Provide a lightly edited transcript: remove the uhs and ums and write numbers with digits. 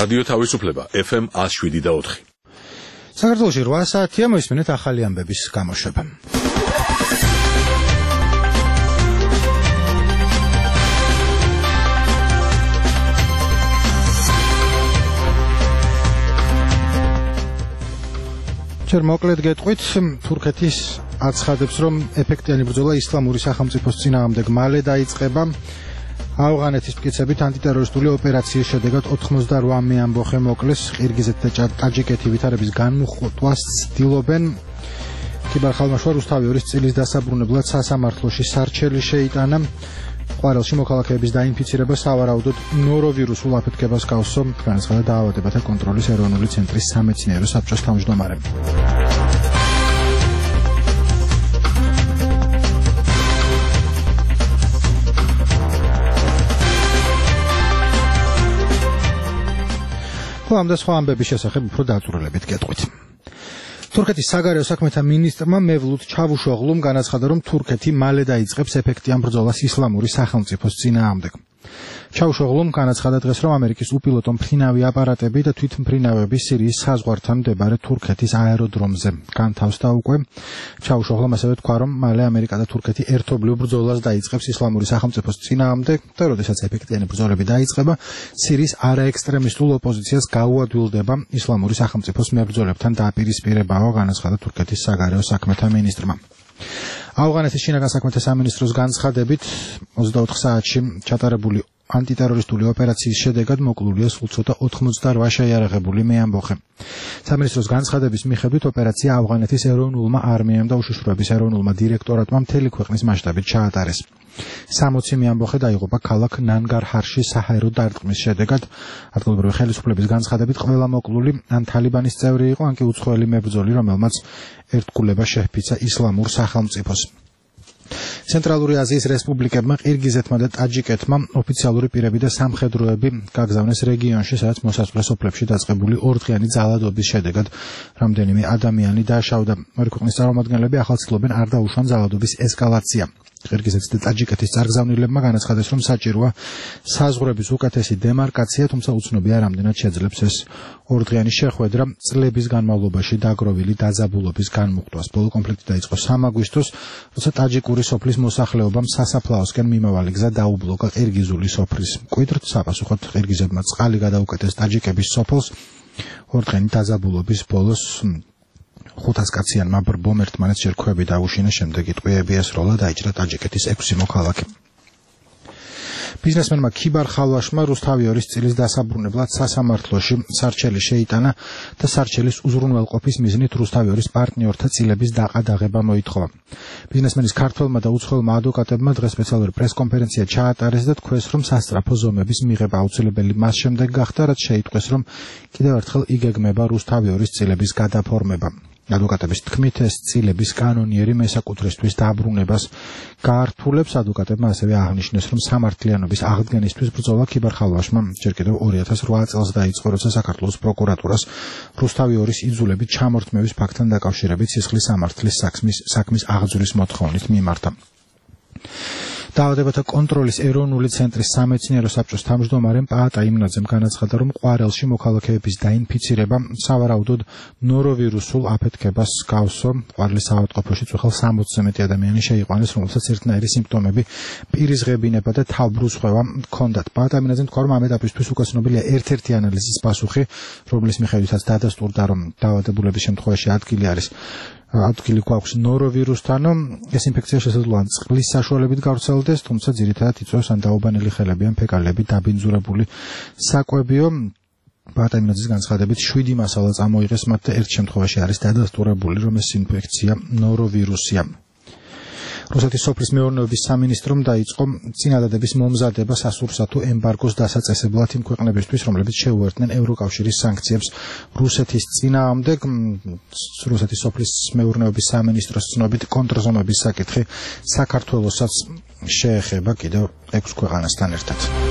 რადიო თავისუფლება FM 107.4. საქართველოში 8 საათია, მოისმინეთ ახალი ამბების გამოშვება. ჯერ მოკლედ გეტყვით, თურქეთის აცხადებს, რომ ეფექტიანი ბრძოლა ისლამური სახელმწიფოს წინააღმდეგ მალე დაიწყება. ავღანეთის მტკიცებით ანტიტერორისტული ოპერაციის შედეგად 88 ამბოხე მოკლეს. ყირგიზეთი და ტაჯიკეთი ვითარების განმუხტვას ცდილობენ. ქიბარ-ხალმაშვა რუსთავი-ორის წილის დასაბრუნებლად სასამართლოში სარჩელი შეიტანა. ყვარელში მოქალაქეების დაინფიცირება სავარაუდოდ ნოროვირუსულ აფეთქებას გავს, განაცხადა დაავადებათა კონტროლის ეროვნული ცენტრის სამეცნიერო საბჭოს თავმჯდომარე. ამ და სხვა ამბების შესახებ უფრო დაწვრილებით გეტყვით. თურქეთის საგარეო საქმეთა მინისტრმა მევლութ ჩავუშოღლუმ განაცხადა, რომ თურქეთი მალე დაიწყებს ეფექტიან ბრძოლას ისლამური სახელმწიფოს წინააღმდეგ. ჩავუშოღლუმ განაცხადა დღეს, რომ ამერიკის უპილოტო მფრინავი აპარატები და თვითმფრინავები სირიის საზღვართან მდებარე თურქეთის აეროდრომზე განთავსდა უკვე. ჩავუშოღლუმ ასევე თქვა, რომ მალე ამერიკა და თურქეთი ერთობლივ ბრძოლას დაიწყებს ისლამური სახელმწიფოს წინააღმდეგ და როდესაც ეფექტიანი ბრძოლები დაიწყება, სირიის არაექსტრემისტულ ოპოზიციას გაუადვილდება ისლამური სახელმწიფოს მებრძოლებთან დაპირისპირებაო, განაცხადა თურქეთის საგარეო საქმეთა მინისტრმა. ავღანეთის შინაგან საქმეთა სამინისტროს განცხადებით 24 საათში ჩატარებული ანტიტერორისტული ოპერაციის შედეგად მოკლულია სულ ცოტა 88 შეიარაღებული მეამბოხე. სამინისტროს განცხადების მიხედვით ოპერაცია ავღანეთის ეროვნულმა არმიამ და უშიშროების ეროვნულმა დირექტორატმა მთელი ქვეყნის მასშტაბით ჩაატარეს. 60 მეამბოხე დაიღუპა ქალაქ ნანგარჰარში საჰაერო დარტყმის შედეგად. ადგილობრივი ხელისუფლების განცხადებით ყველა მოკლული ან თალიბანის წევრი იყო, ან კი უცხოელი მებრძოლი, რომელმაც ერთგულება შეჰფიცა ისლამურ სახელმწიფოს. ცენტრალური აზიის რესპუბლიკებმა ყირგიზეთმა და ტაჯიკეთმა ოფიციალური პირები და სამხედროები გაგზავნეს რეგიონში, სადაც მოსასვლელ სოფლებში დაწყებული ორდღიანი ძალადობის შედეგად რამდენიმე ადამიანი დაშავდა. ორი ქვეყნის წარმომადგენლები ახალ ცდილობენ არ დაუშვან ძალადობის ესკალაცია. ყირგიზეთის და ტაჯიკეთის წარგზავნილებმა განაცხადეს, რომ საჭიროა საზღვრების უკეთესი დემარკაცია, თუმცა უცნობია რამდენად შეძლებს ეს ორდღიანი შეხვედრა წლების განმავლობაში დაგროვილი დაძაბულობის განმუხტვას. ბოლო კონფლიქტი დაიწყო 3 აგვისტოს, როცა ტაჯიკური სოფლის მოსახლეობამ სასაფლაოსკენ მიმავალი გზა დაუბლოკა ყირგიზული სოფლის მკვიდრთ. საპასუხოდ ყირგიზებმა წყალი გადაუკეტეს ტაჯიკების სოფელს. ორდღიანი დაძაბულობის ბოლოს 500 კაციანმა ბრბომ ერთმანეთს ჯერ ქვები დაუშინეს, შემდეგ იტყვიები ესროლა, დაიჭრა ტაჯიკეთის 6 მოქალაქე. ბიზნესმენმა ქიბარ-ხალვაშმა რუსთავი-ორის წილის დასაბრუნებლად სასამართლოში სარჩელი შეიტანა და სარჩელის უზრუნველყოფის მიზნით რუსთავი-ორის პარტნიორთა წილების დაყადაღება მოითხოვა. ბიზნესმენის ქართველმა და უცხოელმა ადვოკატებმა დღეს სპეციალური პრესკონფერენცია ჩაატარეს და თქვეს, რომ სასწრაფო ზომების მიღება აუცილებელი მას შემდეგ გახდა, რაც შეიტყვეს, რომ კიდევ ერთხელ იგეგმება რუსთავი-ორის წილების გადაფორმება. ადვოკატების თქმით, ეს წილების კანონიერი მესაკუთრისთვის დაბრუნებას გაართულებს. ადვოკატებმა ასევე აღნიშნეს, რომ სამართლიანობის აღდგენისთვის ბრძოლა ქიბარ-ხალვაშმა ჯერ კიდევ 2008 წელს დაიწყო, როცა საქართველოს პროკურატურას რუსთავი-ორის იძულებით ჩამორთმევის ფაქტთან დაკავშირებით სისხლის სამართლის საქმის აღძვრის მოთხოვნით მიმართა. დაავადებათა კონტროლის ეროვნული ცენტრის სამეცნიერო საბჭოს თავმჯდომარემ პაატა იმნაძემ განაცხადა, რომ ყვარელში მოქალაქეების დაინფიცირება სავარაუდოდ ნოროვირუსულ აფეთქებას გავსო. ყვარელის საავადმყოფოში წუხელ 60-ზე მეტი ადამიანი შეიყვანეს, რომელსაც ერთნაირი სიმპტომები, პირის ღებინება და თავბრუცხვევა ჰქონდათ. პაატა იმნაძემ თქვა, რომ ამ ეტაპისთვის უკვე ცნობილია ერთ-ერთი ანალიზის პასუხი, რომლის მიხედვითაც დადასტურდა, რომ დაავადებულების შემთხვევაში ადგილი გვაქვს ნოროვირუსთან. ეს ინფექცია შესაძლოა წყლის საშუალებით გავრცელდეს, თუმცა ძირითადად იწვევს ან დაუბანელი ხელები ან ფეკალები დაბინძურებული საკვებიო. პაატა იმნაძის განცხადებით 7 მასალა წამოიღეს მათ და ერთ შემთხვევაში არის დადასტურებული, რომ ეს ინფექცია ნოროვირუსია. რუსეთის სოფლის მეურნეობის სამინისტრომ დაიწყო წინადადების მომზადება სასურსათო ემბარგოს დასაწესებლად იმ ქვეყნებისთვის, რომლებიც შეუერთდნენ ევროკავშირის სანქციებს რუსეთის წინააღმდეგ. რუსეთის სოფლის მეურნეობის სამინისტროს ცნობით კონტრზომების საკითხი საქართველოსაც შეეხება კიდევ 6 ქვეყანასთან ერთად.